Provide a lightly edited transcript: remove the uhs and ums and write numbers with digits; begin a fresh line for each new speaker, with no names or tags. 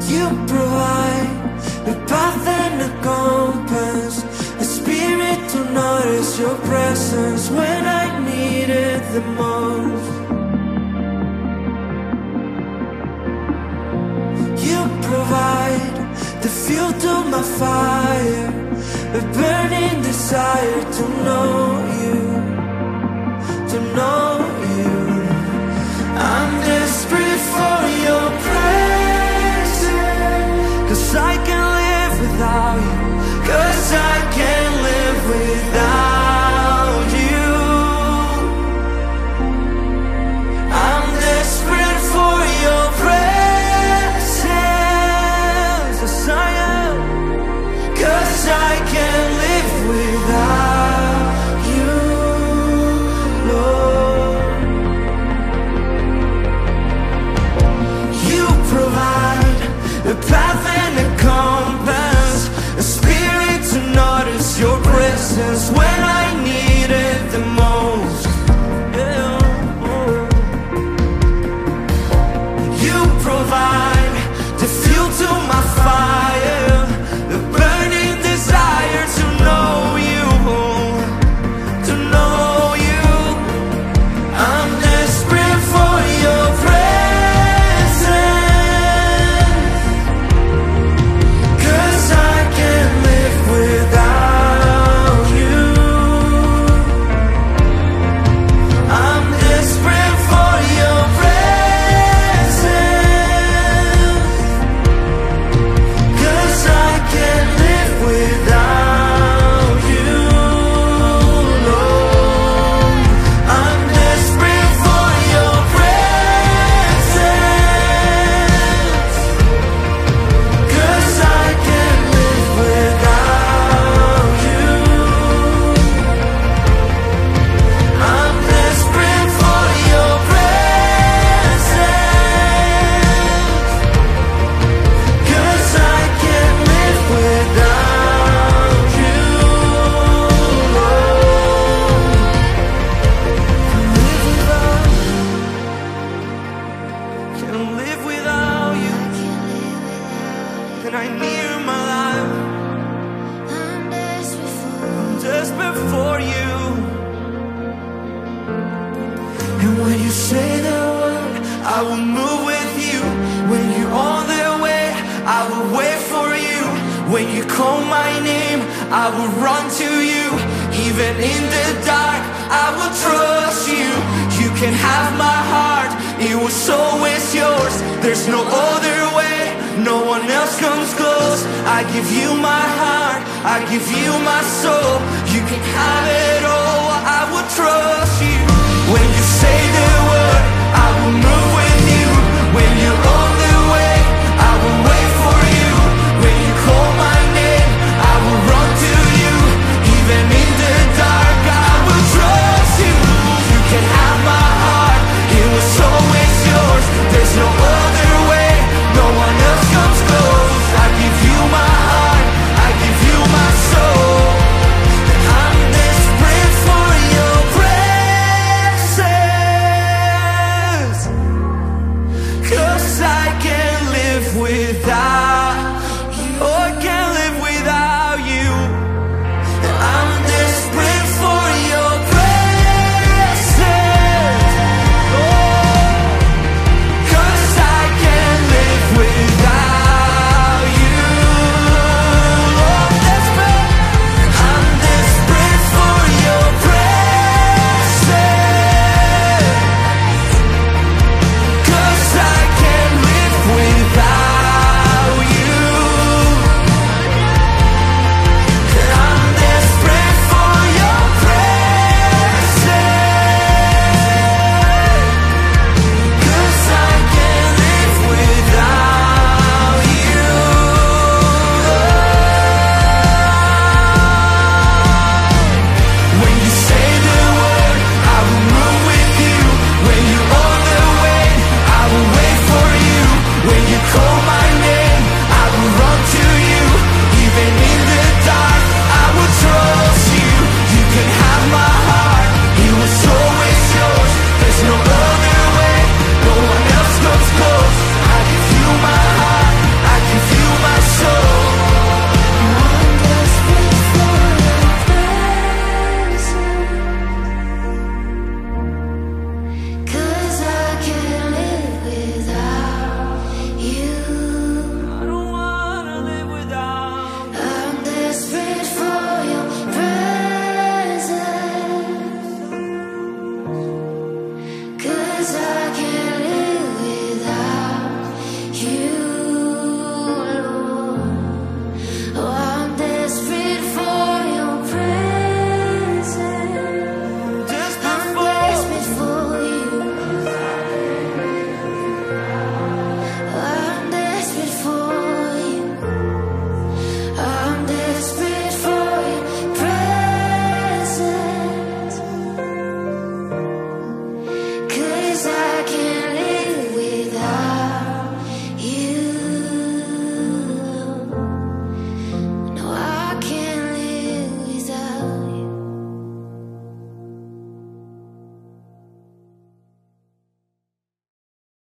You provide a path and a compass, a spirit to notice your presence when I need it the most. You provide the fuel to my fire, a burning desire to know you, to know you. I'm desperate for your presence, 'cause I can't live without you, 'cause I can't live without you. I'm desperate for your presence, yes I am, 'cause I can't live without you, Lord. You provide a path and a compass, a spirit to notice your presence when I need it the most. Yeah. You provide the fuel to my fire, the burning desire to know you, to know you. I'm desperate for your presence, 'cause I can't live without you. I'm desperate for your presence, 'cause I can't live without you, Lord. I'm desperate for your presence, 'cause I can't live without you. I'm desperate for your presence, 'cause I can't live without you, Lord. Can't live without you, and I need you in my life. I'm desperate for you. And when you say the word, I will move with you. When you're on the way, I will wait for you. When you call my name, I will run to you. Even in the dark, I will trust you. You can have my heart, it was always yours. There's no other way, no one else comes close. I give you my heart, I give you my soul. You can have it all, I will trust you. When you say the word, I will move with you. When you're on the way, I will wait for you. When you call my name, I will run to you. Even in the dark, I will trust you. You can have my heart, it was always yours. There's no other way, no one else comes close. I give you my heart, I give you my soul. I'm desperate for your presence, 'cause I can't live without